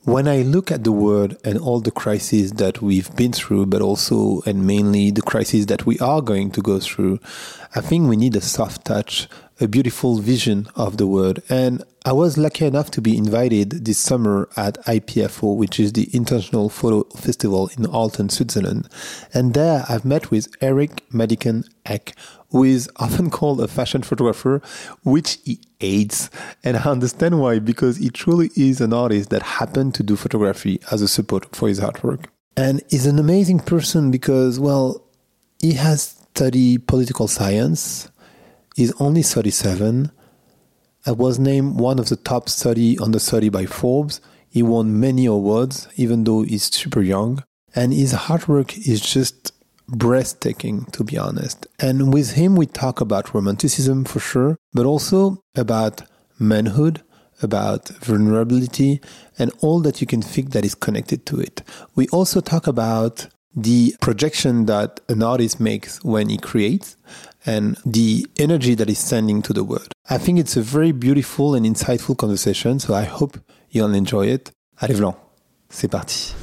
When I look at the world and all the crises that we've been through, but also and mainly the crises that we are going to go through, I think we need a soft touch, a beautiful vision of the world. And I was lucky enough to be invited this summer at IPFO, which is the International Photo Festival in Alten, Switzerland. And there I've met with Eric Madicken Eck, who is often called a fashion photographer, which he hates. And I understand why, because he truly is an artist that happened to do photography as a support for his artwork. And he's an amazing person because, well, he has studied political science. He's only 37. I was named one of the top 30 under 30 by Forbes. He won many awards, even though he's super young. And his artwork is just breathtaking, to be honest. And with him, we talk about romanticism for sure, but also about manhood, about vulnerability, and all that you can think that is connected to it. We also talk about the projection that an artist makes when he creates and the energy that is sending to the world. I think it's a very beautiful and insightful conversation, so I hope you'll enjoy it. Allez, Vlan, c'est parti.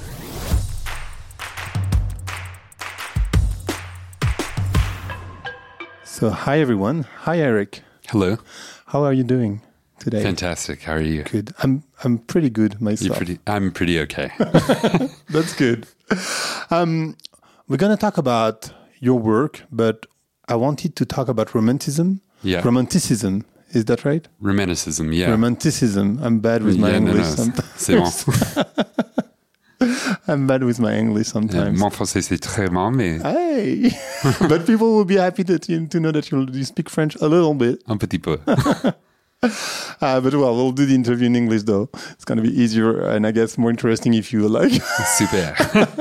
So, hi everyone. Hi Eric. Hello. How are you doing today? Fantastic. How are you? Good. I'm pretty good myself. I'm pretty okay. That's good. We're going to talk about your work, but I wanted to talk about romanticism. Yeah. Romanticism. Is that right? Romanticism, yeah. Romanticism. I'm bad with my English sometimes. C'est bon. I'm bad with my English sometimes. Mon français, c'est très bon, mais... Hey! But people will be happy to know that you speak French a little bit. Un petit peu. But well, we'll do the interview in English though. It's going to be easier and I guess more interesting if you like. Super.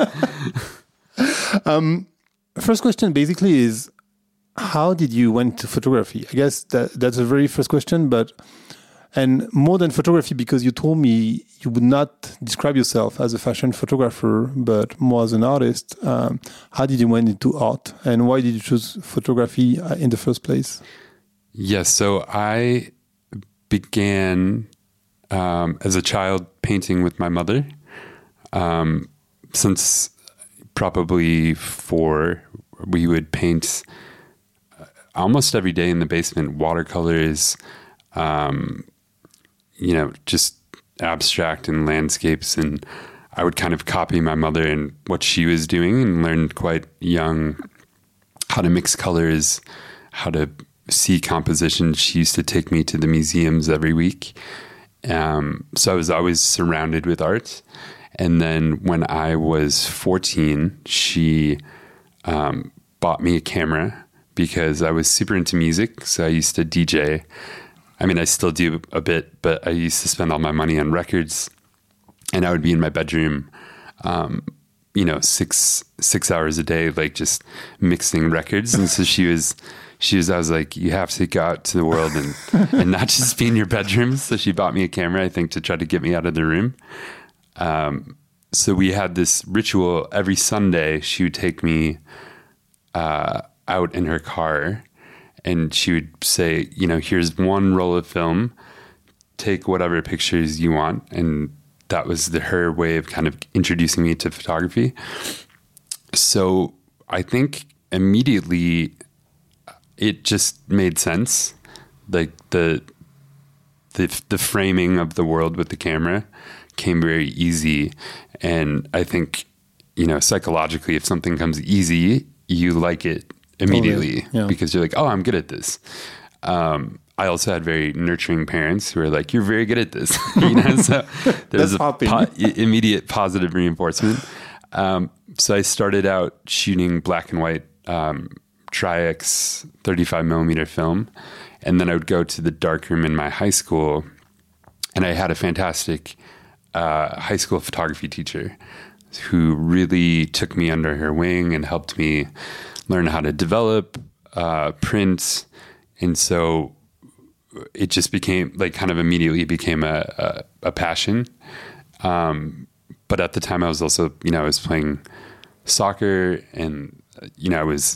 First question basically is, how did you went to photography? I guess that's a very first question, and more than photography, because you told me you would not describe yourself as a fashion photographer, but more as an artist. How did you went into art, and why did you choose photography in the first place? Yes, so I began as a child painting with my mother. Since probably 4, we would paint almost every day in the basement, watercolors, just abstract and landscapes. And I would kind of copy my mother and what she was doing and learned quite young how to mix colors, how to see composition. She used to take me to the museums every week. So I was always surrounded with art. And then when I was 14, she bought me a camera because I was super into music. So I used to DJ. I mean, I still do a bit, but I used to spend all my money on records. And I would be in my bedroom, 6 hours a day, like just mixing records. And so I was like, you have to go out to the world and not just be in your bedroom. So she bought me a camera, I think, to try to get me out of the room. So we had this ritual every Sunday. She would take me out in her car and she would say, here's one roll of film, take whatever pictures you want. And that was her way of kind of introducing me to photography. So I think immediately it just made sense. Like the framing of the world with the camera came very easy. And I think, psychologically, if something comes easy, you like it immediately because you're like, oh, I'm good at this. I also had very nurturing parents who were like, you're very good at this. So there was immediate positive reinforcement. So I started out shooting black and white Tri-X 35 millimeter film. And then I would go to the darkroom in my high school, and I had a fantastic high school photography teacher who really took me under her wing and helped me learn how to develop, print. And so it just became kind of immediately became a passion. But at the time I was also, I was playing soccer and,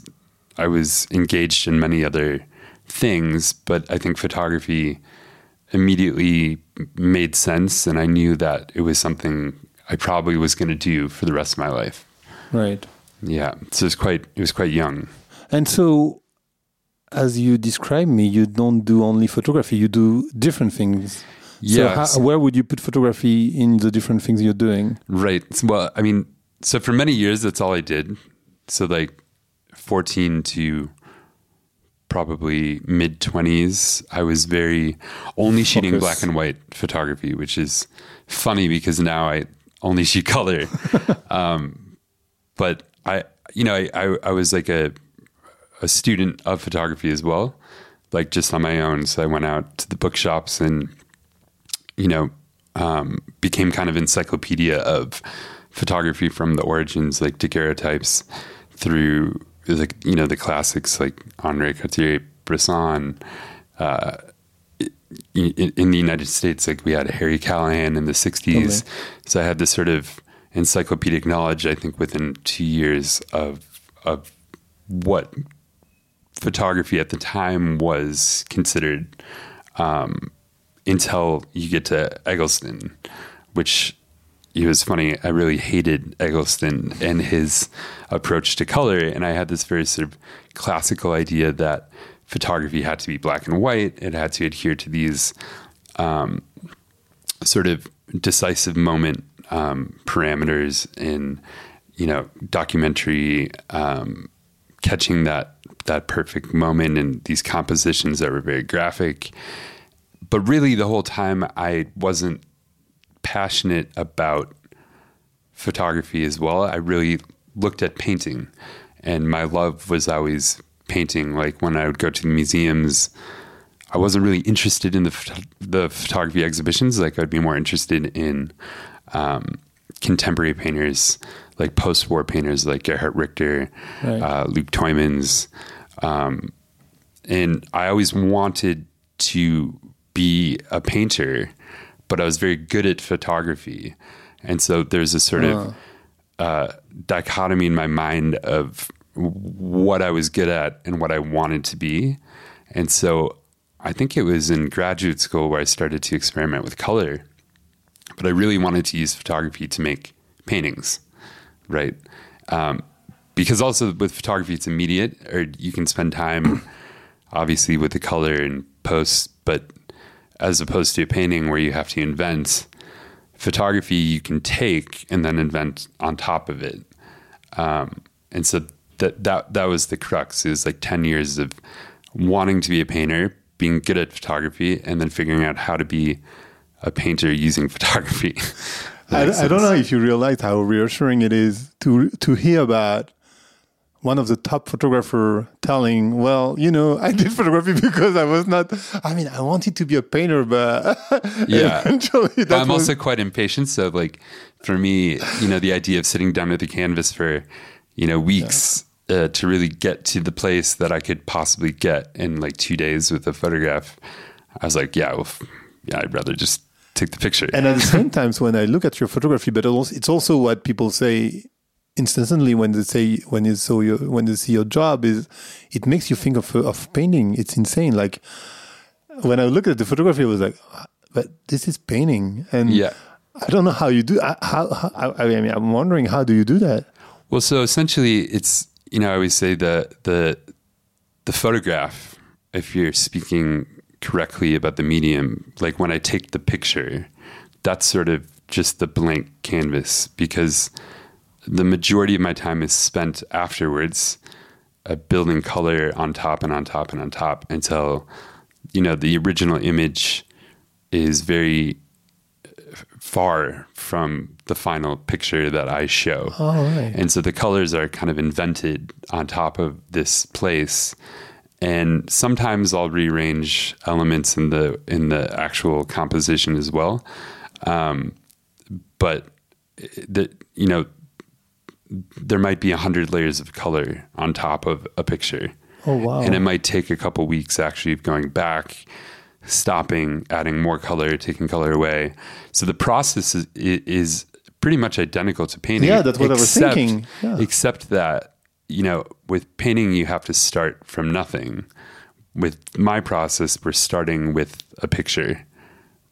I was engaged in many other things, but I think photography immediately made sense, and I knew that it was something I probably was going to do for the rest of my life. Right. Yeah. So it was quite young. And so, as you describe me, you don't do only photography, you do different things. Yeah. So where would you put photography in the different things you're doing? Right. Well, I mean, so for many years, that's all I did. So like 14 to probably mid-20s, I was very only shooting black and white photography, which is funny because now I only shoot color. But I was like a student of photography as well, like just on my own. So I went out to the bookshops and, became kind of encyclopedia of photography from the origins, like daguerreotypes through like, the classics like Henri Cartier-Bresson. In the United States, like we had Harry Callahan in the 60s. Okay. So I had this sort of encyclopedic knowledge, I think, within 2 years of what photography at the time was considered, until you get to Eggleston, which it was funny. I really hated Eggleston and his approach to color. And I had this very sort of classical idea that photography had to be black and white. It had to adhere to these sort of decisive moment parameters in, documentary, catching that perfect moment and these compositions that were very graphic. But really the whole time I wasn't passionate about photography as well. I really looked at painting, and my love was always painting. Like when I would go to the museums, I wasn't really interested in the photography exhibitions. Like I'd be more interested in contemporary painters, like post-war painters like Gerhard Richter, right. Luc Tuymans. And I always wanted to be a painter, but I was very good at photography. And so there's a sort of dichotomy in my mind of what I was good at and what I wanted to be. And so I think it was in graduate school where I started to experiment with color, but I really wanted to use photography to make paintings, right? Because also with photography, it's immediate, or you can spend time obviously with the color and post, but as opposed to a painting where you have to invent, photography you can take and then invent on top of it. And so that was the crux. It was like 10 years of wanting to be a painter, being good at photography, and then figuring out how to be a painter using photography. I don't know if you realize how reassuring it is to hear about one of the top photographer telling, well, I did photography because I wanted to be a painter, but yeah, eventually I'm also quite impatient. So like for me, the idea of sitting down at the canvas for, weeks to really get to the place that I could possibly get in like 2 days with a photograph, I was like, I'd rather just take the picture. And at the same time, when I look at your photography, but it's also what people say instantly when they see your job is it makes you think of painting. It's insane. Like when I look at the photography, I was like, but this is painting, and I don't know how you do. I'm wondering, how do you do that? Well, so essentially, it's I always say the photograph, if you're speaking correctly about the medium, like when I take the picture, that's sort of just the blank canvas, because the majority of my time is spent afterwards building color on top and on top and on top until, the original image is very far from the final picture that I show. Oh, right. And so the colors are kind of invented on top of this place. And sometimes I'll rearrange elements in the actual composition as well. But there might be 100 layers of color on top of a picture. Oh, wow. And it might take a couple weeks actually of going back, stopping, adding more color, taking color away. So the process is pretty much identical to painting. Yeah, that's what I was thinking. Yeah. Except that, with painting, you have to start from nothing. With my process, we're starting with a picture.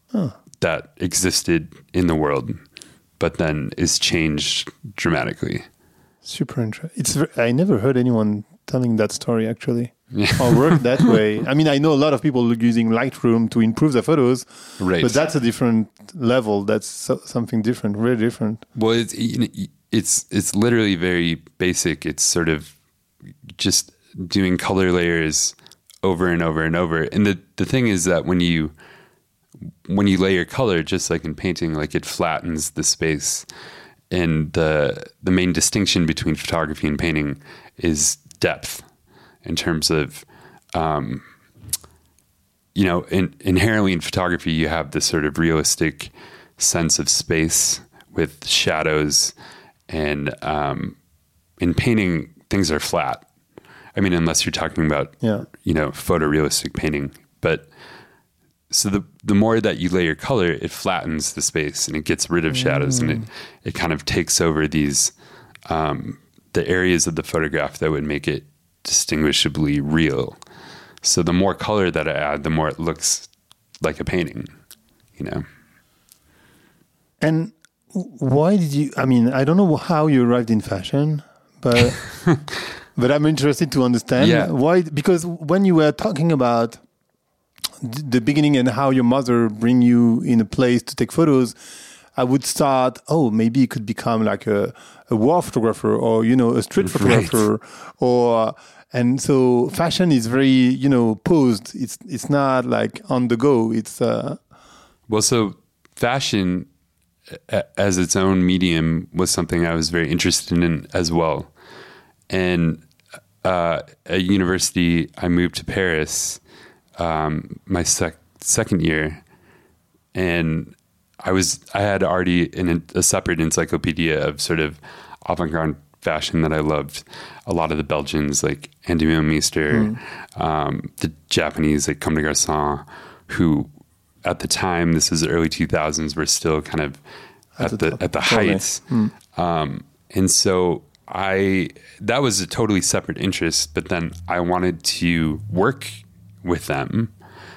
that existed in the world, but then is changed dramatically. Super interesting. I never heard anyone telling that story actually. Or work that way. I mean, I know a lot of people using Lightroom to improve their photos, right? But that's a different level. That's something different, very different. Well, it's literally very basic. It's sort of just doing color layers over and over and over. And the thing is that when you layer color, just like in painting, like it flattens the space. And the main distinction between photography and painting is depth. In terms of, inherently in photography, you have this sort of realistic sense of space with shadows, and in painting, things are flat. I mean, unless you're talking about, photorealistic painting. But so the more that you layer color, it flattens the space and it gets rid of shadows, and it kind of takes over these the areas of the photograph that would make it distinguishably real. So the more color that I add, the more it looks like a painting, And why did you, I don't know how you arrived in fashion, but but I'm interested to understand why, because when you were talking about the beginning and how your mother bring you in a place to take photos, I would start, maybe you could become like a war photographer or, a street photographer, right. And so fashion is very, posed. It's not like on the go. It's well, so fashion as its own medium was something I was very interested in as well. And at university, I moved to Paris my second year, and I had already a separate encyclopedia of sort of avant-garde fashion that I loved. A lot of the Belgians like Andy Milmeister, the Japanese like Comme des Garçons, who at the time, this is the early 2000s, were still kind of at the heights. And so that was a totally separate interest, but then I wanted to work with them,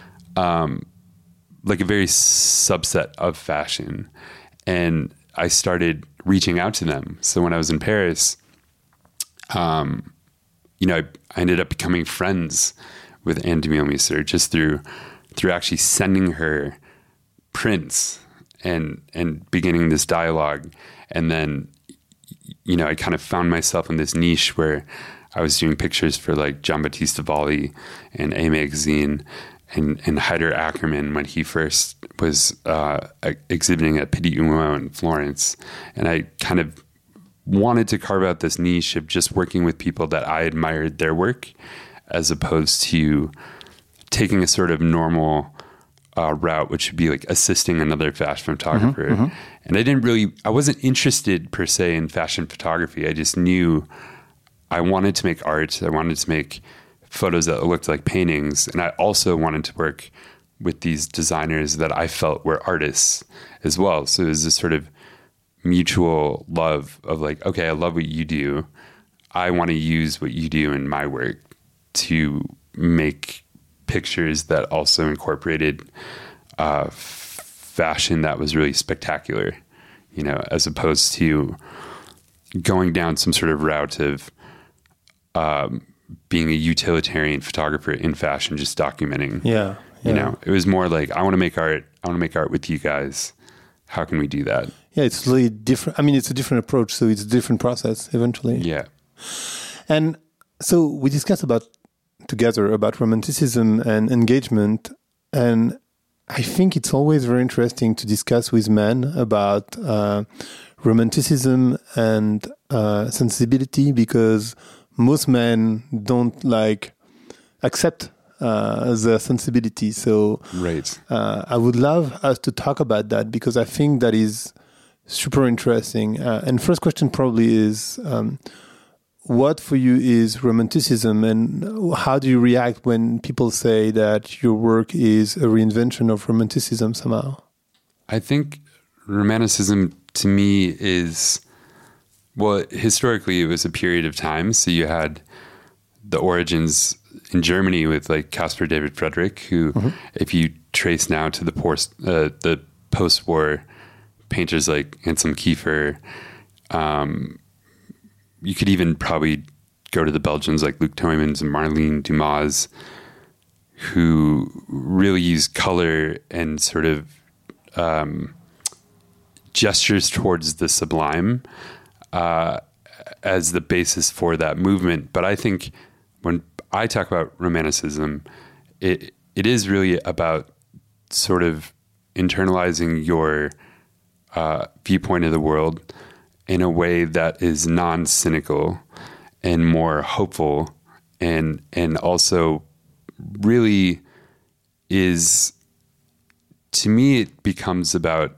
like a very subset of fashion. And I started reaching out to them. So when I was in Paris, I ended up becoming friends with Andy Milmeister just through actually sending her prints and beginning this dialogue. And then, I kind of found myself in this niche where I was doing pictures for like Giambattista Valli and A Magazine and Haider Ackermann when he first was exhibiting at Petit Uomo in Florence. And I kind of wanted to carve out this niche of just working with people that I admired their work, as opposed to taking a sort of normal route, which would be like assisting another fashion photographer. And I wasn't interested per se in fashion photography. I just knew I wanted to make art. I wanted to make photos that looked like paintings. And I also wanted to work with these designers that I felt were artists as well. So it was this sort of mutual love of like, okay, I love what you do. I want to use what you do in my work to make pictures that also incorporated fashion that was really spectacular, as opposed to going down some sort of route of being a utilitarian photographer in fashion, just documenting. Yeah. It was more like, I want to make art. I want to make art with you guys. How can we do that? Yeah, it's really different. It's a different approach, so it's a different process eventually. Yeah. And so we discussed together about romanticism and engagement, and I think it's always very interesting to discuss with men about romanticism and sensibility, because most men don't accept the sensibility. So right. I would love us to talk about that, because I think that is super interesting. And first question probably is, what for you is romanticism, and how do you react when people say that your work is a reinvention of romanticism somehow? I think romanticism to me is, well, historically it was a period of time. So you had the origins in Germany with like Caspar David Friedrich, who, if you trace now to the post-war painters like Anselm Kiefer. You could even probably go to the Belgians like Luc Tuymans and Marlene Dumas, who really use color and sort of gestures towards the sublime as the basis for that movement. But I think when I talk about Romanticism, it is really about sort of internalizing your viewpoint of the world in a way that is non-cynical and more hopeful, and also really is, to me, it becomes about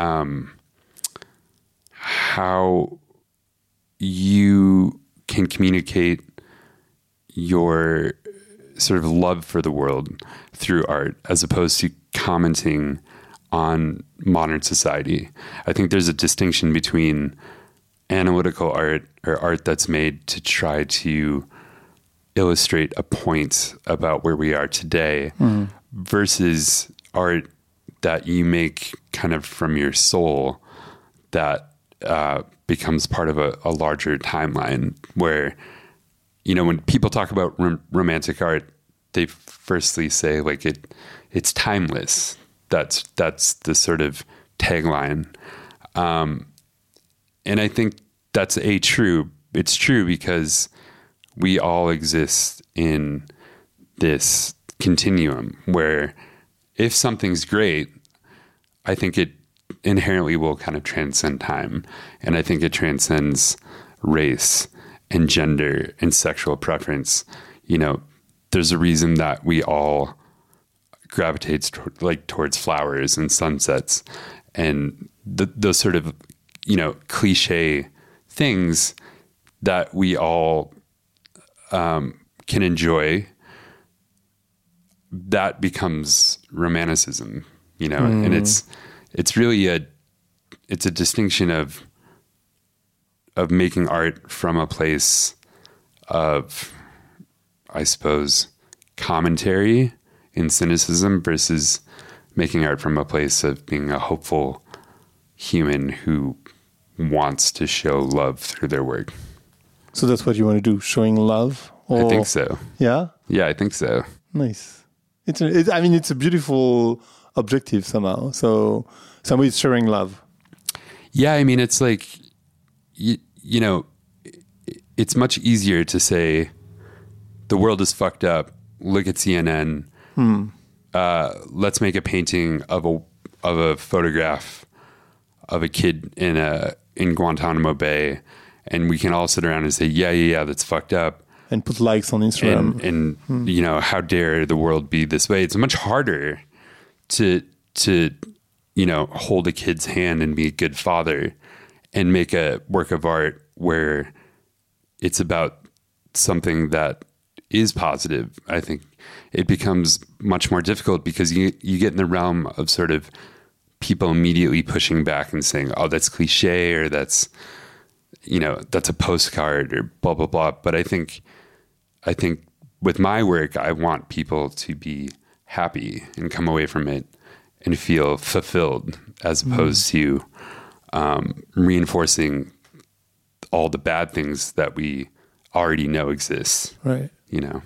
how you can communicate your sort of love for the world through art, as opposed to commenting on modern society. I think there's a distinction between analytical art, or art that's made to try to illustrate a point about where we are today, versus art that you make kind of from your soul, that becomes part of a larger timeline, where, you know, when people talk about romantic art, they firstly say like it's timeless. That's the sort of tagline. And I think that's true. It's true because we all exist in this continuum where if something's great, I think it inherently will kind of transcend time. And I think it transcends race and gender and sexual preference. You know, there's a reason that we all gravitates towards flowers and sunsets and those sort of, you know, cliche things that we all can enjoy. That becomes Romanticism, you know, and it's really a distinction of making art from a place of, I suppose, commentary and cynicism, versus making art from a place of being a hopeful human who wants to show love through their work. So that's what you want to do, showing love? Or... I think so. Yeah? Yeah, I think so. Nice. It's a beautiful objective somehow. So somebody's showing love. Yeah, I mean, it's like, you know, it's much easier to say the world is fucked up. Look at CNN. Let's make a painting of a photograph of a kid in Guantanamo Bay, and we can all sit around and say, yeah, that's fucked up, and put likes on Instagram. And you know, how dare the world be this way? It's much harder to you know, hold a kid's hand and be a good father and make a work of art where it's about something that is positive. I think it becomes much more difficult because you get in the realm of sort of people immediately pushing back and saying, oh, that's cliche, or that's, you know, that's a postcard, or blah, blah, blah. But I think with my work, I want people to be happy and come away from it and feel fulfilled, as opposed to reinforcing all the bad things that we already know exist. Right. You know?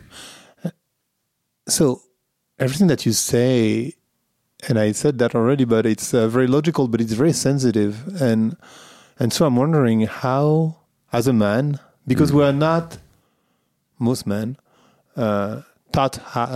So everything that you say, and I said that already, but it's very logical, but it's very sensitive. And so I'm wondering how, as a man, because we are not, most men, taught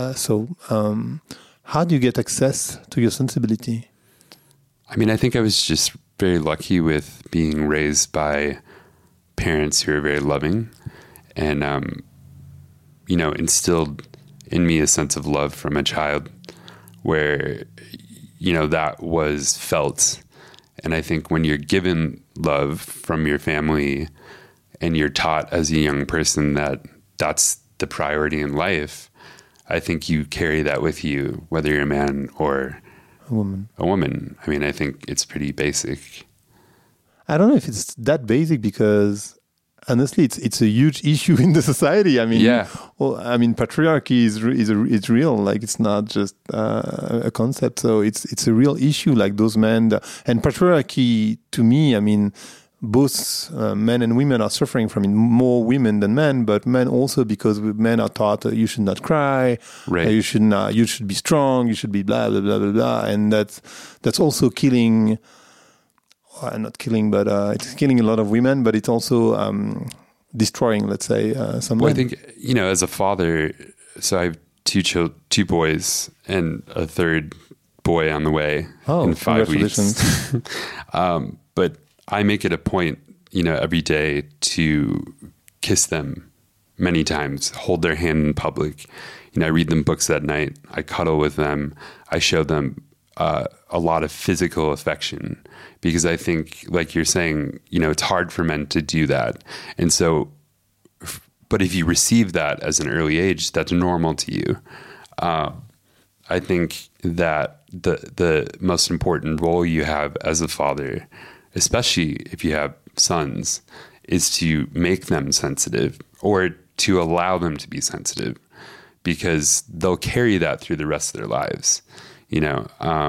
how do you get access to your sensibility? I mean, I think I was just very lucky with being raised by parents who are very loving and, you know, instilled in me a sense of love from a child where, you know, that was felt. And I think when you're given love from your family and you're taught as a young person that that's the priority in life, I think you carry that with you, whether you're a man or a woman. I mean, I think it's pretty basic. I don't know if it's that basic because honestly, it's a huge issue in the society. I mean, patriarchy is real. Like, it's not just a concept. So it's a real issue. Like, those men and patriarchy, to me, I mean, both men and women are suffering from it. More women than men, but men also, because men are taught you should not cry, right? You should be strong, you should be blah blah blah blah blah, and that's also killing. Not killing, but it's killing a lot of women. But it's also destroying, let's say, some. Well, men. I think, you know, as a father, so I have two boys and a third boy on the way in 5 weeks. But I make it a point, you know, every day to kiss them many times, hold their hand in public. You know, I read them books at night. I cuddle with them. I show them a lot of physical affection, because I think, like you're saying, you know, it's hard for men to do that. And so, but if you receive that as an early age, that's normal to you. I think that the most important role you have as a father, especially if you have sons, is to make them sensitive, or to allow them to be sensitive, because they'll carry that through the rest of their lives, you know.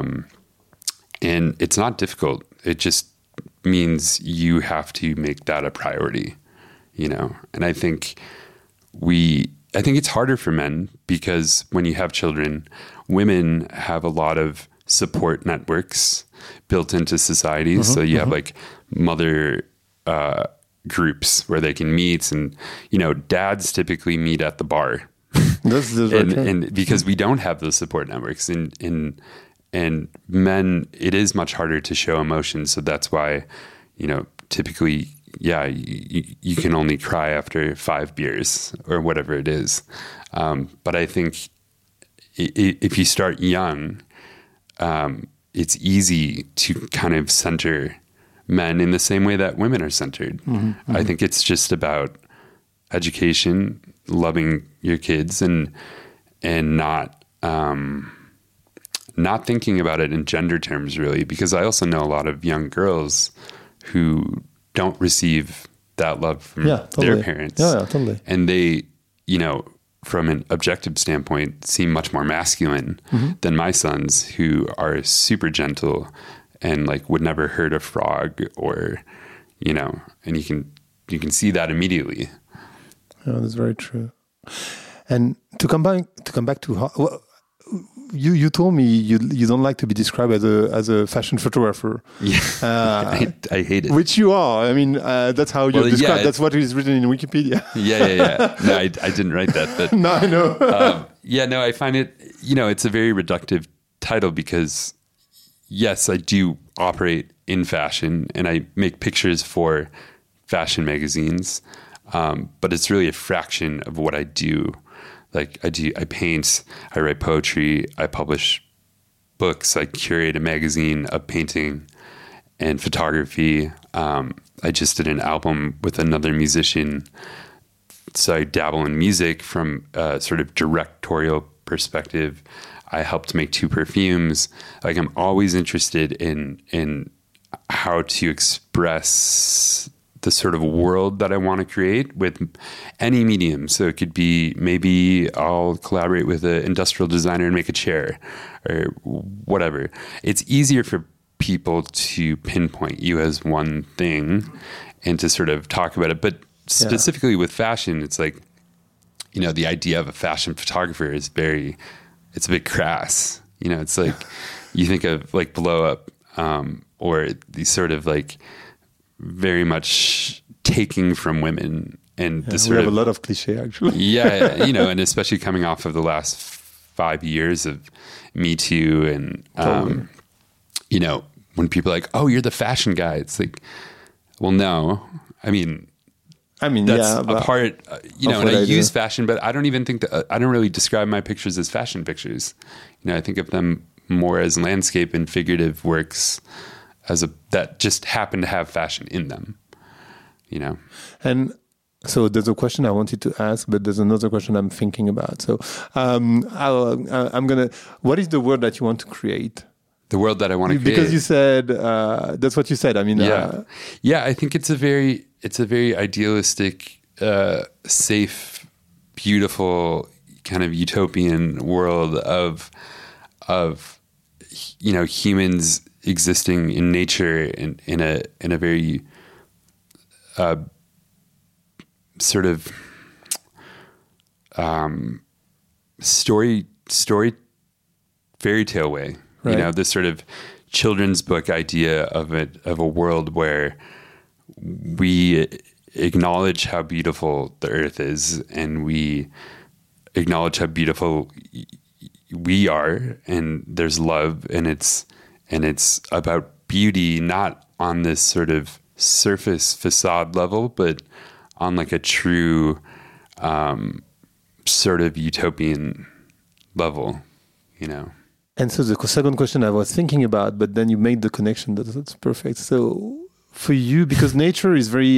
And it's not difficult. It just means you have to make that a priority, you know. And I think it's harder for men, because when you have children, women have a lot of support networks built into society. So you have like mother groups where they can meet, and, you know, dads typically meet at the bar. And because we don't have those support networks, and men, it is much harder to show emotion. So that's why, you know, typically, you can only cry after 5 beers or whatever it is. But I think if you start young, it's easy to kind of center men in the same way that women are centered. I think it's just about education, loving your kids, and not thinking about it in gender terms, really, because I also know a lot of young girls who don't receive that love from their parents. Yeah, totally. And they, you know, from an objective standpoint, seem much more masculine than my sons, who are super gentle and like would never hurt a frog, or, you know, and you can see that immediately. Yeah, that's very true. And to come back to you told me you don't like to be described as a fashion photographer. Yeah, I hate it. Which you are. I mean, that's how you're described. That's what is written in Wikipedia. Yeah. No, I didn't write that. But no, I know. I find it, you know, it's a very reductive title, because yes, I do operate in fashion and I make pictures for fashion magazines, but it's really a fraction of what I do. Like I paint, I write poetry, I publish books, I curate a magazine of painting and photography. I just did an album with another musician. So I dabble in music from a sort of directorial perspective. I helped make 2 perfumes. Like, I'm always interested in how to express the sort of world that I want to create with any medium. So it could be, maybe I'll collaborate with an industrial designer and make a chair or whatever. It's easier for people to pinpoint you as one thing and to sort of talk about it. But specifically with fashion, it's like, you know, the idea of a fashion photographer is it's a bit crass. You know, it's like you think of like Blow Up, or these sort of like very much taking from women, and this sort we have a lot of cliche actually. You know, and especially coming off of the last 5 years of Me Too, and you know, when people are like, "Oh, you're the fashion guy," it's like, well, no, I mean that's a part, you know, and I use fashion, but I don't even think that I don't really describe my pictures as fashion pictures. You know, I think of them more as landscape and figurative works, that just happen to have fashion in them, you know. And so there's a question I wanted to ask, but there's another question I'm thinking about. So what is the world that you want to create? The world that I want to create? Because you said, that's what you said. I mean, I think it's it's a very idealistic, safe, beautiful kind of utopian world of humans existing in nature in a very sort of story fairy tale way, right. This sort of children's book idea of a world where we acknowledge how beautiful the earth is, and we acknowledge how beautiful we are, and there's love, and it's about beauty, not on this sort of surface facade level, but on like a true sort of utopian level, And so the second question I was thinking about, but then you made the connection. That's perfect. So for you, because nature is very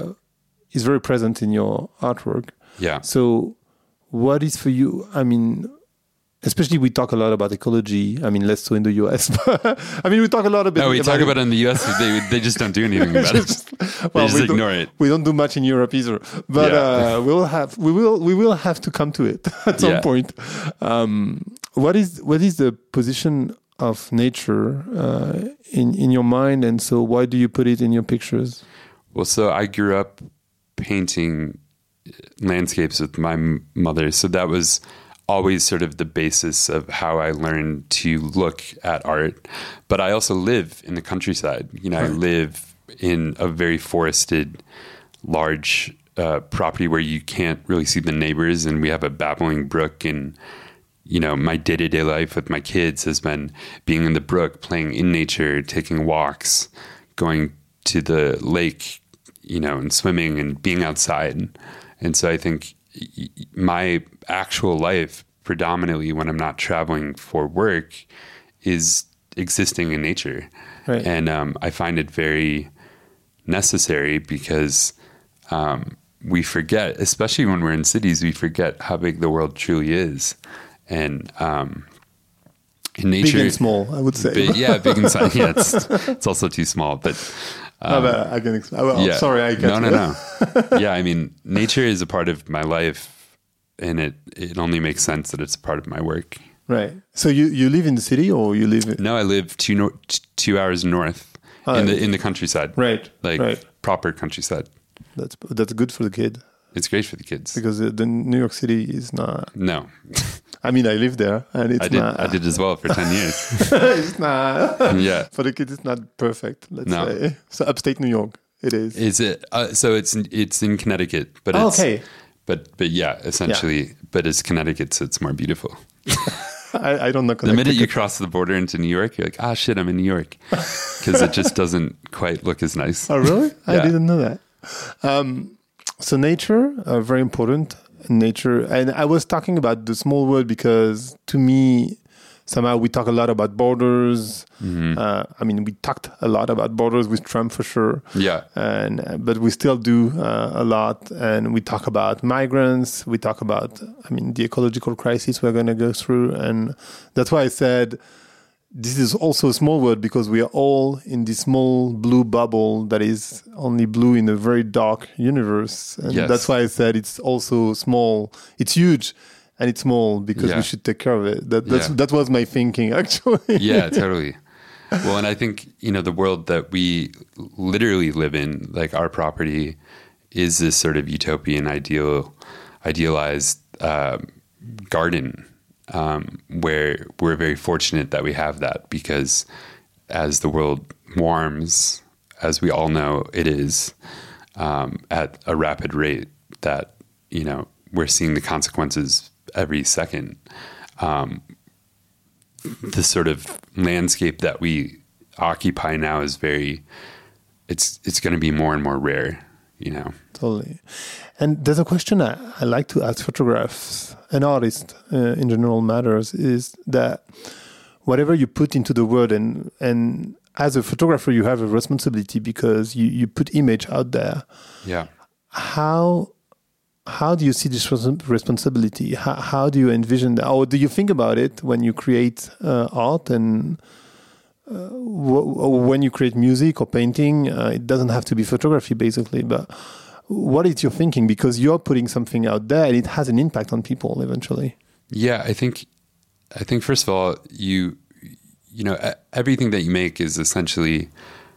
present in your artwork. Yeah. So what is for you? I mean, especially we talk a lot about ecology. I mean, less so in the US. We talk a lot about. No, we talk about it in the US. They just don't do anything about it. They just ignore it. We don't do much in Europe either. But we will have to come to it at some point. What is the position of nature in your mind, and so why do you put it in your pictures? Well, so I grew up painting landscapes with my mother, so that was always sort of the basis of how I learned to look at art. But I also live in the countryside. Right. I live in a very forested, large property where you can't really see the neighbors, and we have a babbling brook. And my day-to-day life with my kids has been being in the brook, playing in nature, taking walks, going to the lake, and swimming and being outside. And so I think my actual life, predominantly when I'm not traveling for work, is existing in nature. Right. And I find it very necessary because we forget, especially when we're in cities, we forget how big the world truly is. And in nature, big and small, I would say. Big and small. Yeah, it's also too small. But I can explain. Sorry, I get no. Yeah, I mean, nature is a part of my life, and it only makes sense that it's a part of my work. Right. So you live in the city, or you live? No, I live 2 hours north in the countryside. Right. Proper countryside. That's good for the kid. It's great for the kids because the New York City is not. No. I mean, I live there, and it's not. I did as well for 10 years. It's not. Yeah. For the kids, it's not perfect. Let's say. So upstate New York, it is. Is it? So it's in Connecticut, but okay. But yeah, essentially, yeah. But it's Connecticut, so it's more beautiful. I don't know. The minute you cross the border into New York, you're like, shit, I'm in New York, because it just doesn't quite look as nice. Oh, really? Yeah. I didn't know that. So nature, very important. Nature, and I was talking about the small world because to me, somehow we talk a lot about borders. Mm-hmm. We talked a lot about borders with Trump for sure. Yeah, but we still do a lot, and we talk about migrants. We talk about, the ecological crisis we're going to go through, and that's why I said this is also a small world because we are all in this small blue bubble that is only blue in a very dark universe. And that's why I said it's also small. It's huge and it's small because we should take care of it. That was my thinking, actually. Yeah, totally. Well, and I think, the world that we literally live in, like our property, is this sort of utopian idealized garden. Where we're very fortunate that we have that, because as the world warms, as we all know it is, at a rapid rate, that, we're seeing the consequences every second. The sort of landscape that we occupy now is it's going to be more and more rare, Totally. And there's a question I like to ask photographers and artists in general matters, is that whatever you put into the world, and as a photographer, you have a responsibility because you put image out there. Yeah. How do you see this responsibility? How do you envision that? Or do you think about it when you create art? And when you create music or painting, it doesn't have to be photography, basically. But what is your thinking? Because you're putting something out there, and it has an impact on people eventually. Yeah, I think first of all, you know, everything that you make is essentially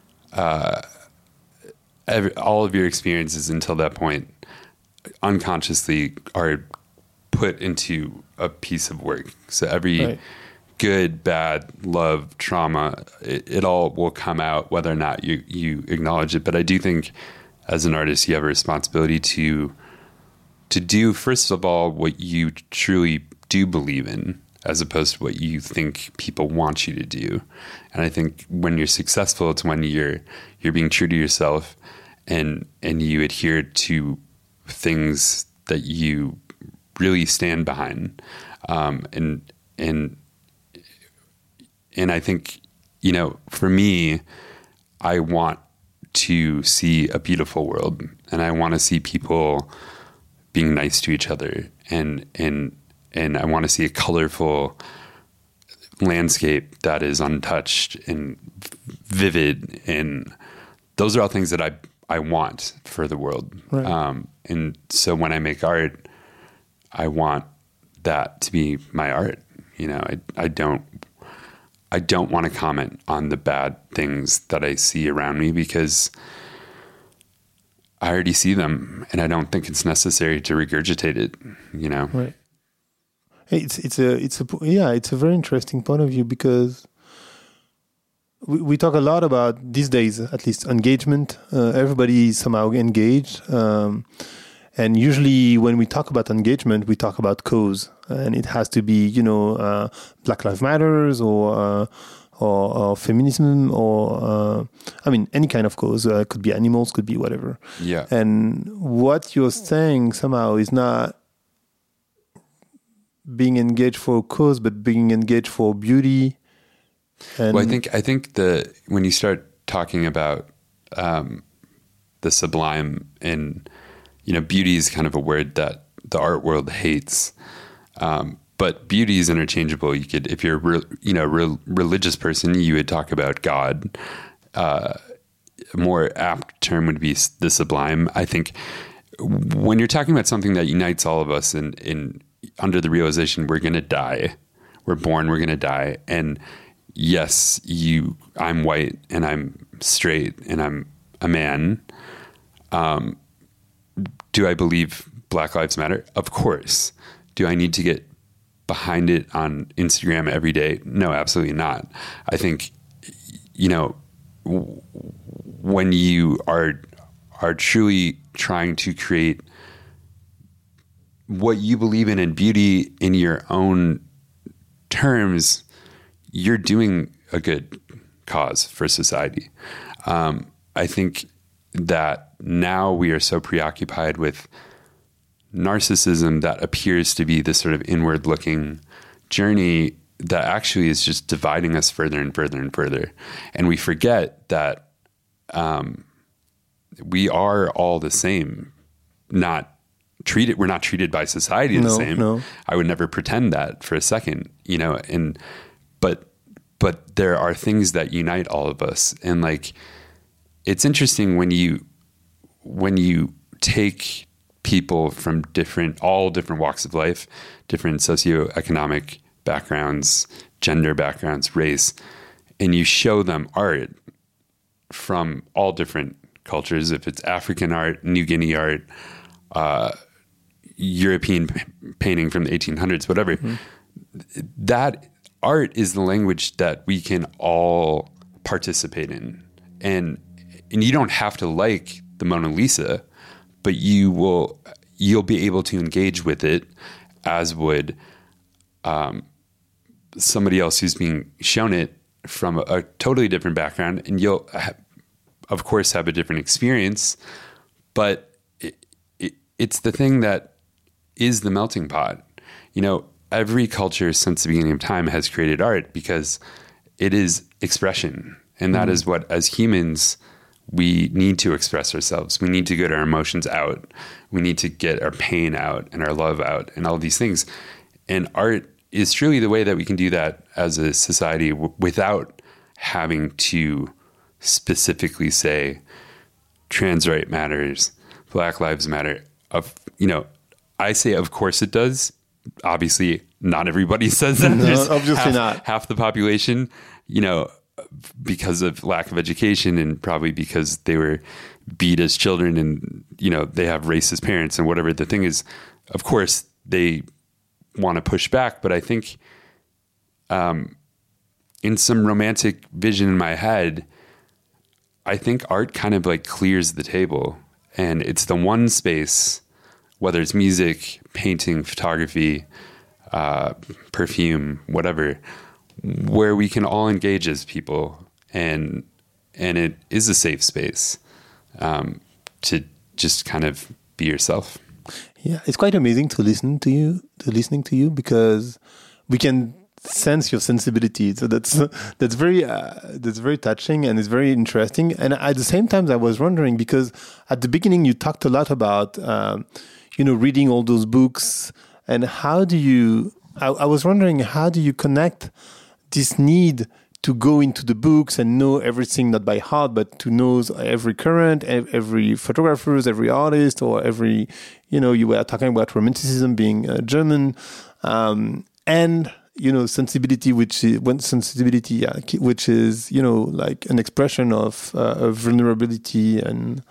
all of your experiences until that point unconsciously are put into a piece of work. So every good, bad, love, trauma, it all will come out whether or not you acknowledge it. But I do think as an artist, you have a responsibility to do, first of all, what you truly do believe in, as opposed to what you think people want you to do. And I think when you're successful, it's when you're being true to yourself and you adhere to things that you really stand behind. And I think, you know, for me, I want to see a beautiful world, and I want to see people being nice to each other, and I want to see a colorful landscape that is untouched and vivid, and those are all things that I want for the world. Right. And so when I make art, I want that to be my art. You know, I don't want to comment on the bad things that I see around me because I already see them, and I don't think it's necessary to regurgitate it, you know? Right. It's a very interesting point of view, because we talk a lot about, these days at least, engagement. Everybody is somehow engaged. And usually when we talk about engagement, we talk about cause, and it has to be, you know, Black Lives Matters or feminism or, I mean, any kind of cause. Could be animals, could be whatever. Yeah. And what you're saying somehow is not being engaged for a cause, but being engaged for beauty. And well, I think when you start talking about the sublime, and you know, beauty is kind of a word that the art world hates. But beauty is interchangeable. You could, if you're a religious person, you would talk about God. A more apt term would be the sublime. I think when you're talking about something that unites all of us in under the realization we're going to die, we're born, we're going to die. And yes, I'm white and I'm straight and I'm a man. Do I believe Black Lives Matter? Of course. Do I need to get behind it on Instagram every day? No, absolutely not. I think, you know, when you are truly trying to create what you believe in beauty in your own terms, you're doing a good cause for society. I think that now we are so preoccupied with narcissism that appears to be this sort of inward looking journey that actually is just dividing us further and further and further. And we forget that we are all the same, we're not treated by society the same. No. I would never pretend that for a second, you know, but there are things that unite all of us. And like, it's interesting when you take people from all different walks of life, different socioeconomic backgrounds, gender backgrounds, race, and you show them art from all different cultures. If it's African art, New Guinea art, European painting from the 1800s, whatever, that art is the language that we can all participate in. And you don't have to like the Mona Lisa, but you'll be able to engage with it as would somebody else who's being shown it from a totally different background, and you'll of course have a different experience, but it's the thing that is the melting pot. You know, every culture since the beginning of time has created art because it is expression, and that is what, as humans, we need to express ourselves. We need to get our emotions out. We need to get our pain out and our love out and all these things. And art is truly the way that we can do that as a society without having to specifically say trans right matters, Black Lives Matter. I say, of course it does. Obviously, not everybody says that. No, obviously not. Half the population, because of lack of education and probably because they were beat as children and, they have racist parents and whatever the thing is, of course, they want to push back. But I think in some romantic vision in my head, I think art kind of like clears the table. And it's the one space, whether it's music, painting, photography, perfume, whatever, where we can all engage as people. And it is a safe space to just kind of be yourself. Yeah, it's quite amazing to listening to you because we can sense your sensibility. So that's very touching and it's very interesting. And at the same time, I was wondering, because at the beginning you talked a lot about reading all those books, and how do you? I was wondering, how do you connect this need to go into the books and know everything, not by heart, but to know every current, every photographers, every artist, or every, you were talking about romanticism being German, and, sensibility, which is like an expression of vulnerability. And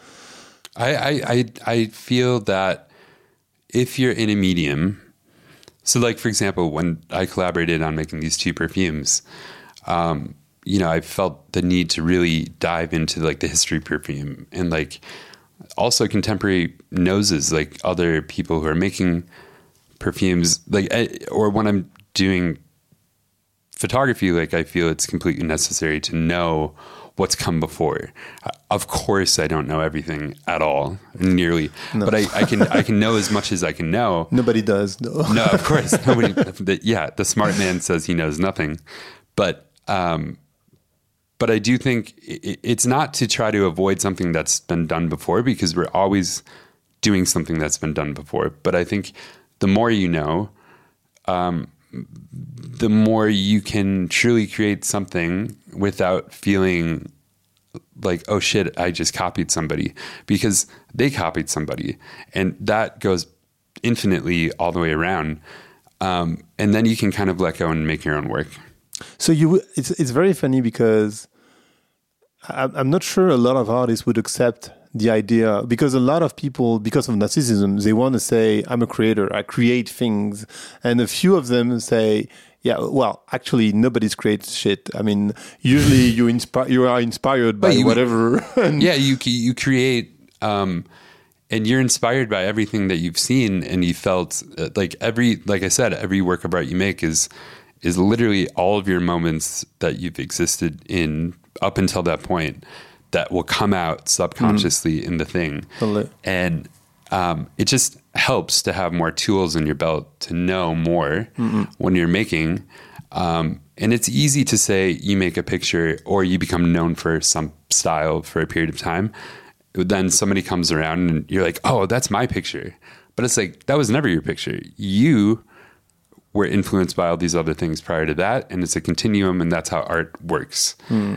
I feel that if you're in a medium, so like, for example, when I collaborated on making these 2 perfumes, I felt the need to really dive into like the history of perfume and like also contemporary noses, like other people who are making perfumes, like, or when I'm doing photography, like I feel it's completely necessary to know what's come before. Of course, I don't know everything at all, nearly, no. But I can know as much as I can know. Nobody does, no. No, of course, nobody. The smart man says he knows nothing, but I do think it's not to try to avoid something that's been done before, because we're always doing something that's been done before. But I think the more you know, the more you can truly create something without feeling like, oh shit, I just copied somebody, because they copied somebody, and that goes infinitely all the way around. And then you can kind of let go and make your own work. So it's very funny, because I'm not sure a lot of artists would accept the idea, because a lot of people, because of narcissism, they want to say, I'm a creator, I create things. And a few of them say, yeah, well, actually, nobody's creates shit. I mean, usually you are inspired by whatever. Yeah, you create, and you're inspired by everything that you've seen and you felt. Like I said, every work of art you make is literally all of your moments that you've existed in up until that point that will come out subconsciously in the thing. Totally. And it just helps to have more tools in your belt to know more when you're making. And it's easy to say you make a picture or you become known for some style for a period of time. Then somebody comes around and you're like, oh, that's my picture. But it's like, that was never your picture. You were influenced by all these other things prior to that. And it's a continuum, and that's how art works.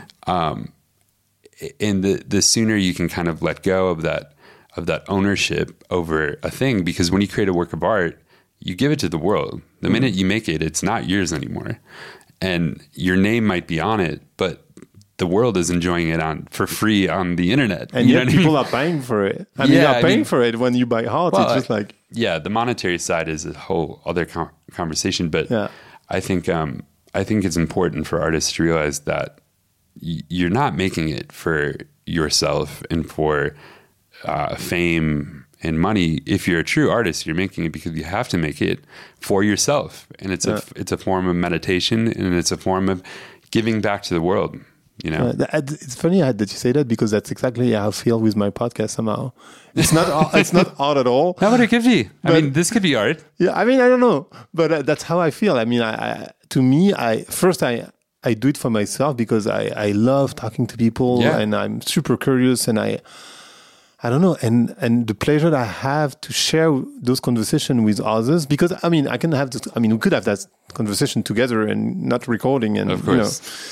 And the sooner you can kind of let go of that ownership over a thing, because when you create a work of art, you give it to the world. The minute you make it, it's not yours anymore. And your name might be on it, but the world is enjoying it for free on the internet. And yet people are paying for it. You're paying for it when you buy art. Well, it's just like... Yeah, the monetary side is a whole other conversation. But yeah. I think it's important for artists to realize that you're not making it for yourself and for fame and money. If you're a true artist, you're making it because you have to make it for yourself. And it's a form of meditation, and it's a form of giving back to the world. You know, it's funny that you say that, because that's exactly how I feel with my podcast. Somehow, it's not art at all. How would it could be? I mean, this could be art. Yeah, I mean, I don't know, but that's how I feel. I mean, to me, I do it for myself because I love talking to people, and I'm super curious, and I don't know, and the pleasure that I have to share those conversations with others, because I mean, we could have that conversation together and not recording, and of course.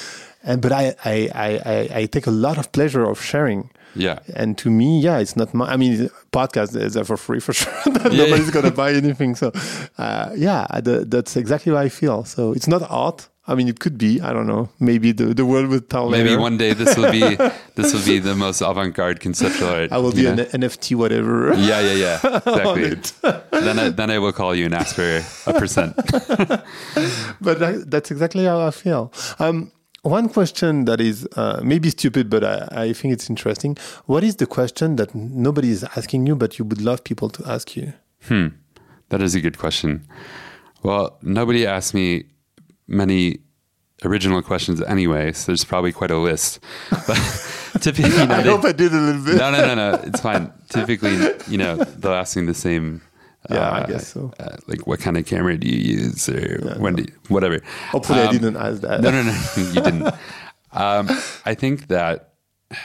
but I take a lot of pleasure of sharing. Yeah. And to me, it's not my, I mean, podcast is for free for sure. Nobody's going to buy anything. So, that's exactly how I feel. So it's not art. I mean, it could be, I don't know, maybe the world will tell maybe later. One day this will be the most avant-garde conceptual art. I will be an NFT, whatever. Yeah. Exactly. then I will call you and ask for a percent. But that's exactly how I feel. One question that is maybe stupid, but I think it's interesting. What is the question that nobody is asking you, but you would love people to ask you? That is a good question. Well, nobody asked me many original questions anyway, so there's probably quite a list. But typically, I hope I did a little bit. No, it's fine. Typically, they'll ask me the same. I guess so. Like, what kind of camera do you use, or whatever. Hopefully, I didn't ask that. No, you didn't. I think that,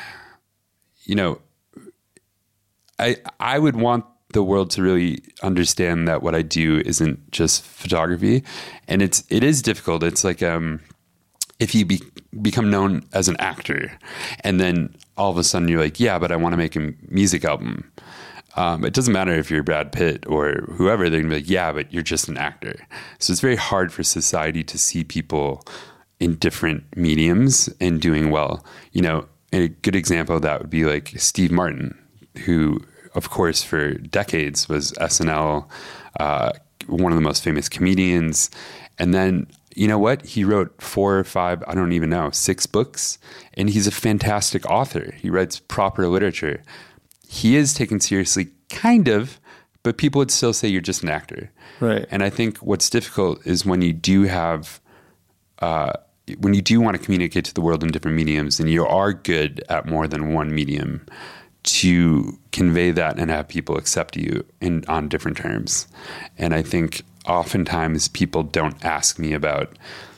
I would want the world to really understand that what I do isn't just photography, and it is difficult. It's like if you become known as an actor, and then all of a sudden you're like, yeah, but I want to make a music album. It doesn't matter if you're Brad Pitt or whoever, they're gonna be like, yeah, but you're just an actor. So it's very hard for society to see people in different mediums and doing well. A good example of that would be like Steve Martin, who, of course, for decades was SNL, one of the most famous comedians. And then, you know what? He wrote 4 or 5, I don't even know, 6 books. And he's a fantastic author. He writes proper literature. He is taken seriously, kind of, but people would still say you're just an actor. Right. And I think what's difficult is when you do want to communicate to the world in different mediums, and you are good at more than one medium, to convey that and have people accept you on different terms. And I think oftentimes people don't ask me about,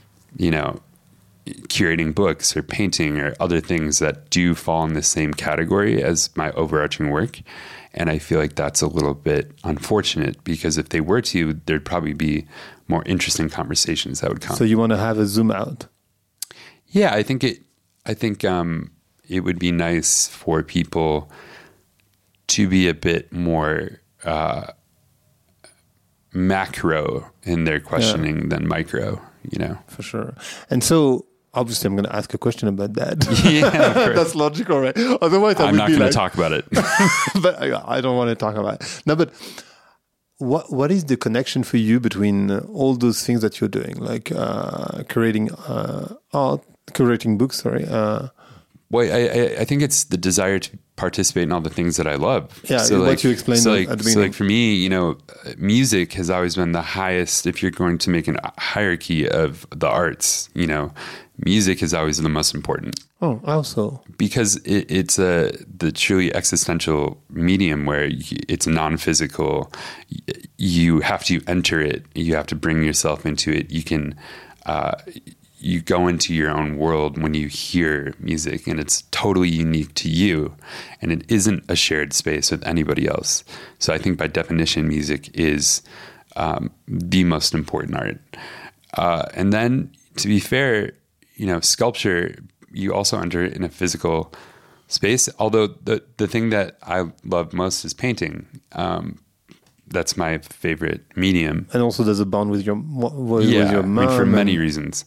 curating books or painting or other things that do fall in the same category as my overarching work. And I feel like that's a little bit unfortunate, because if they were to, there'd probably be more interesting conversations that would come. So you want to have a zoom out? Yeah, I think it would be nice for people to be a bit more macro in their questioning than micro, For sure. And so, obviously, I'm going to ask a question about that. Yeah, that's logical, right? Otherwise, I'm not going to talk about it. But I don't want to talk about it. No, but what is the connection for you between all those things that you're doing, like curating art, curating books? Sorry. Well, I think it's the desire to participate in all the things that I love. Yeah, so what you explained at the beginning. So like for me, music has always been the highest. If you're going to make a hierarchy of the arts, music is always the most important. Oh, also. Because it's the truly existential medium where it's non-physical. You have to enter it. You have to bring yourself into it. You can... you go into your own world when you hear music, and it's totally unique to you, and it isn't a shared space with anybody else. So I think by definition, music is the most important art. And then, to be fair, sculpture, you also enter in a physical space. Although the thing that I love most is painting. That's my favorite medium. And also there's a bond with your mom. For many reasons.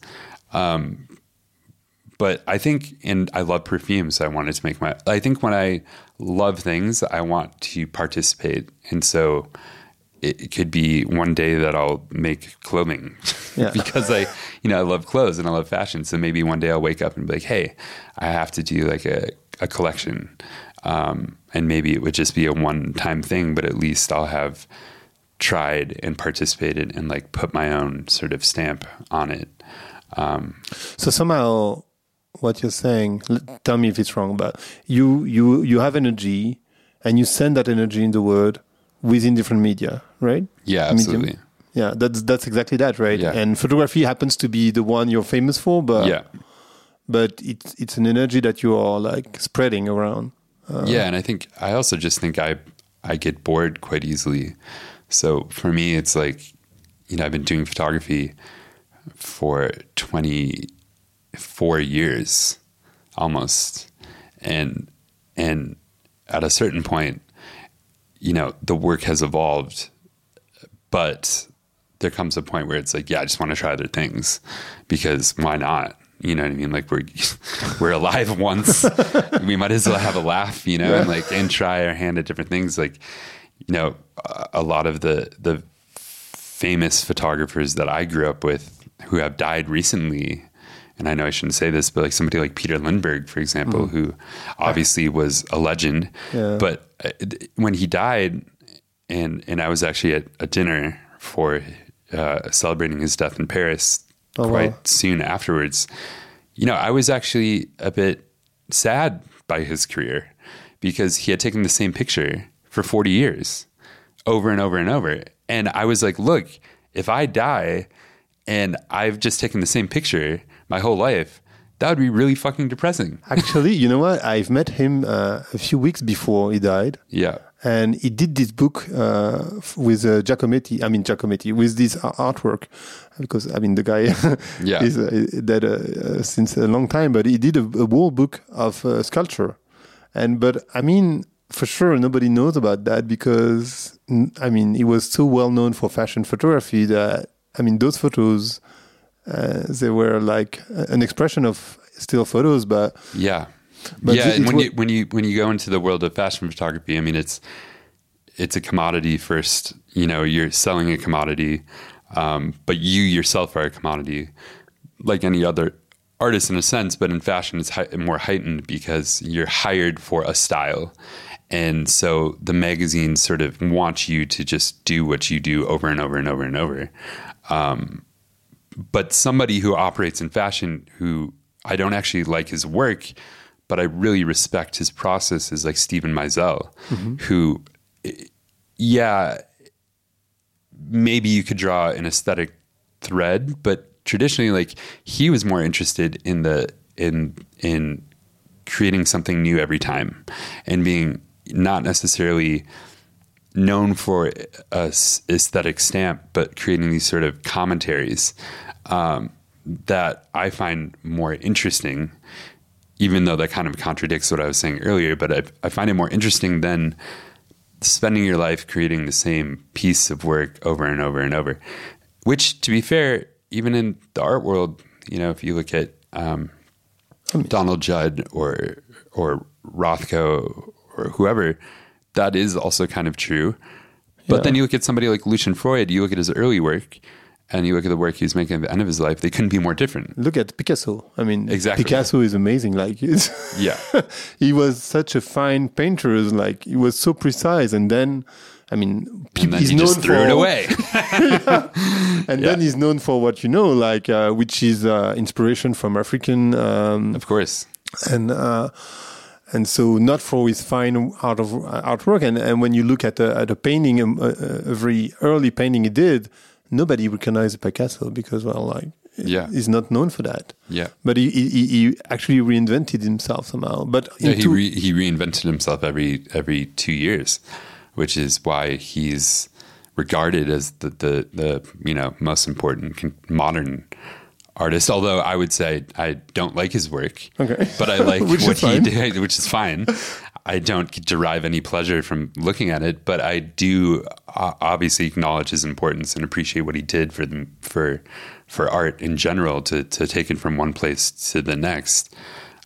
But I think, and I love perfume, so I wanted to I think when I love things, I want to participate. And so it could be one day that I'll make clothing because I love clothes and I love fashion. So maybe one day I'll wake up and be like, hey, I have to do like a collection. And maybe it would just be a one-time thing, but at least I'll have tried and participated and like put my own sort of stamp on it. So somehow what you're saying, tell me if it's wrong, but you have energy and you send that energy in the world within different media, right? Yeah, absolutely. Medium. Yeah, that's exactly that, right? Yeah. And photography happens to be the one you're famous for, but it's an energy that you are like spreading around. And I also just think I get bored quite easily. So for me, it's like, I've been doing photography for 20 4 years almost. And at a certain point, the work has evolved, but there comes a point where it's like, yeah, I just want to try other things, because why not? You know what I mean? Like we're alive once, we might as well have a laugh, and try our hand at different things. Like, a lot of the famous photographers that I grew up with who have died recently, and I know I shouldn't say this, but like somebody like Peter Lindbergh, for example, who obviously was a legend, but when he died, and I was actually at a dinner for celebrating his death in Paris soon afterwards, I was actually a bit sad by his career, because he had taken the same picture for 40 years over and over and over. And I was like, look, if I die and I've just taken the same picture my whole life, that would be really fucking depressing. Actually, you know what? I've met him a few weeks before he died. Yeah. And he did this book with Giacometti, with this artwork, because the guy is dead since a long time, but he did a whole book of sculpture. But for sure, nobody knows about that, because he was so well known for fashion photography that those photos, they were like an expression of still photos, but yeah. And when you go into the world of fashion photography, it's a commodity first. You're selling a commodity, but you yourself are a commodity, like any other artist in a sense. But in fashion, it's more heightened, because you're hired for a style, and so the magazines sort of want you to just do what you do over and over and over and over. But somebody who operates in fashion, who I don't actually like his work, but I really respect his process, is like Steven Meisel, who, maybe you could draw an aesthetic thread, but traditionally, like, he was more interested in creating something new every time, and being not necessarily known for a aesthetic stamp, but creating these sort of commentaries that I find more interesting, even though that kind of contradicts what I was saying earlier. But I find it more interesting than spending your life creating the same piece of work over and over and over, which, to be fair, even in the art world, if you look at Donald Judd or Rothko or whoever, that is also kind of true. But then you look at somebody like Lucian Freud, you look at his early work, and you look at the work he was making at the end of his life, they couldn't be more different. Look at Picasso. Exactly. Picasso is amazing. Like, he was such a fine painter. Like, he was so precise. And then, he's known just threw it away. Then he's known for what which is inspiration from African. Of course. And so not for his fine artwork. And when you look at a painting, a very early painting he did, nobody recognized Picasso, because, he's not known for that. Yeah. But he actually reinvented himself somehow. But he reinvented himself every 2 years, which is why he's regarded as the most important modern artist. Although I would say I don't like his work, but I like what he did, which is fine. I don't derive any pleasure from looking at it, but I do obviously acknowledge his importance and appreciate what he did for art in general, to take it from one place to the next.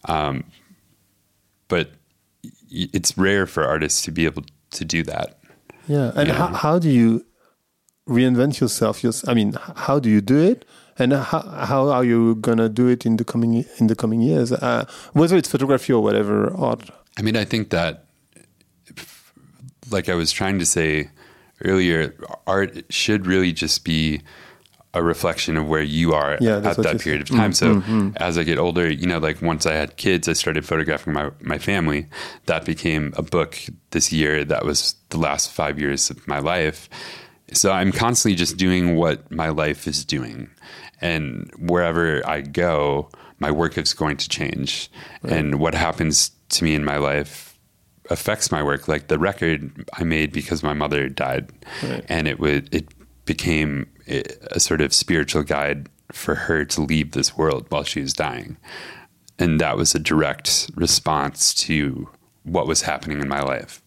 But it's rare for artists to be able to do that. Yeah, and how do you reinvent yourself? How do you do it? And how are you gonna do it in the coming years? Whether it's photography or whatever art. I think that, like I was trying to say earlier, art should really just be a reflection of where you are at that period of time. So as I get older, like once I had kids, I started photographing my family. That became a book this year. That was the last 5 years of my life. So I'm constantly just doing what my life is doing. And wherever I go, my work is going to change. Right. And what happens to me in my life affects my work. Like the record I made because my mother died. Right. And it became a sort of spiritual guide for her to leave this world while she was dying. And that was a direct response to what was happening in my life.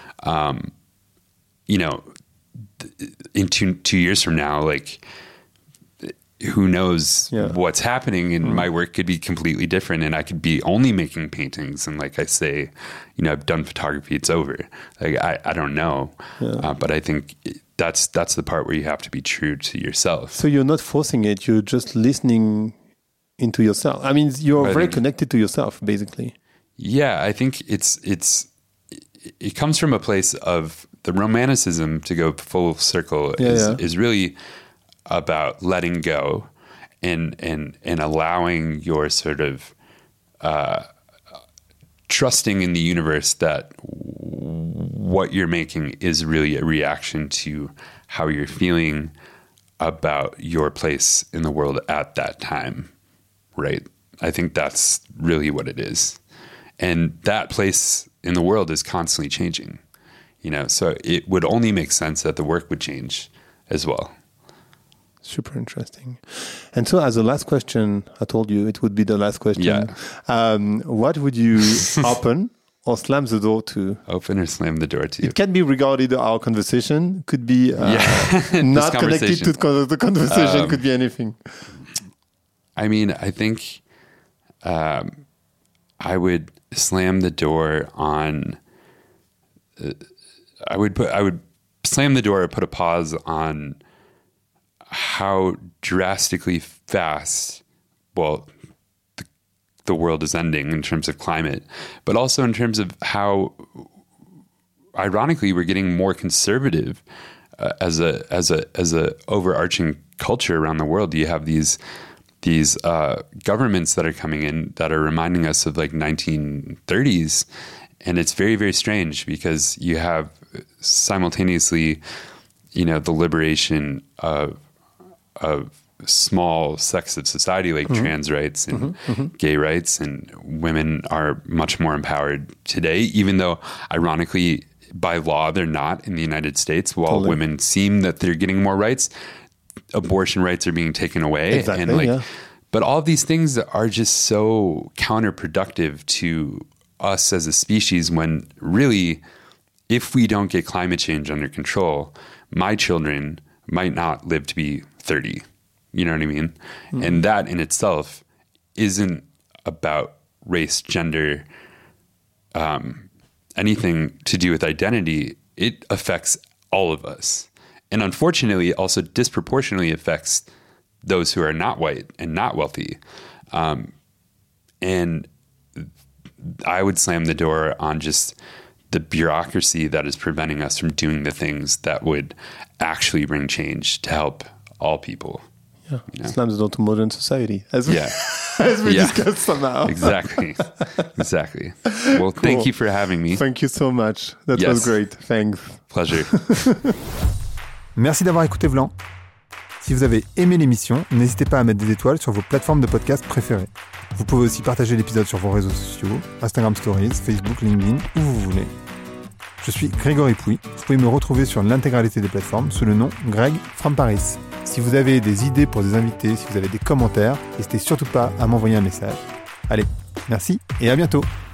You know, in two years from now, like, who knows what's happening, and my work could be completely different, and I could be only making paintings. And like I say, you know, I've done photography, it's over. Like, I don't know. But I think that's the part where you have to be true to yourself. So you're not forcing it, you're just listening into yourself. I mean, you're very connected to yourself, basically. Yeah, I think it comes from a place of the romanticism, to go full circle, is really about letting go and allowing your sort of trusting in the universe that what you're making is really a reaction to how you're feeling about your place in the world at that time, right? I think that's really what it is. And that place in the world is constantly changing, you know, so it would only make sense that the work would change as well. Super interesting. And so as a last question, I told you it would be the last question. Yeah. What would you open or slam the door to? Open or slam the door to? It can be regarded our conversation, could be not connected to the conversation, could be anything. I mean, I think I would slam the door on... I would slam the door or put a pause on how drastically fast, the world is ending in terms of climate, but also in terms of how, ironically, we're getting more conservative as a overarching culture around the world. You have these governments that are coming in that are reminding us of like 1930s, and it's very, very strange because you have simultaneously, you know, the liberation of small sects of society like trans rights and gay rights, and women are much more empowered today, even though ironically by law they're not in the United States. While women seem that they're getting more rights, abortion rights are being taken away. Exactly, and but all of these things are just so counterproductive to us as a species, when really, if we don't get climate change under control, my children might not live to be 30. You know what I mean? And that in itself isn't about race, gender, anything to do with identity. It affects all of us. And unfortunately, it also disproportionately affects those who are not white and not wealthy. And I would slam the door on just the bureaucracy that is preventing us from doing the things that would actually bring change to help all people. Yeah, you know? Slams the door to modern society, as we discussed somehow. Exactly. Well, thank you for having me. Thank you so much. That was great. Thanks. Pleasure. Merci d'avoir écouté Vlan. Si vous avez aimé l'émission, n'hésitez pas à mettre des étoiles sur vos plateformes de podcast préférées. Vous pouvez aussi partager l'épisode sur vos réseaux sociaux, Instagram Stories, Facebook, LinkedIn, où vous voulez. Je suis Grégory Pouy. Vous pouvez me retrouver sur l'intégralité des plateformes sous le nom Greg from Paris. Si vous avez des idées pour des invités, si vous avez des commentaires, n'hésitez surtout pas à m'envoyer un message. Allez, merci et à bientôt.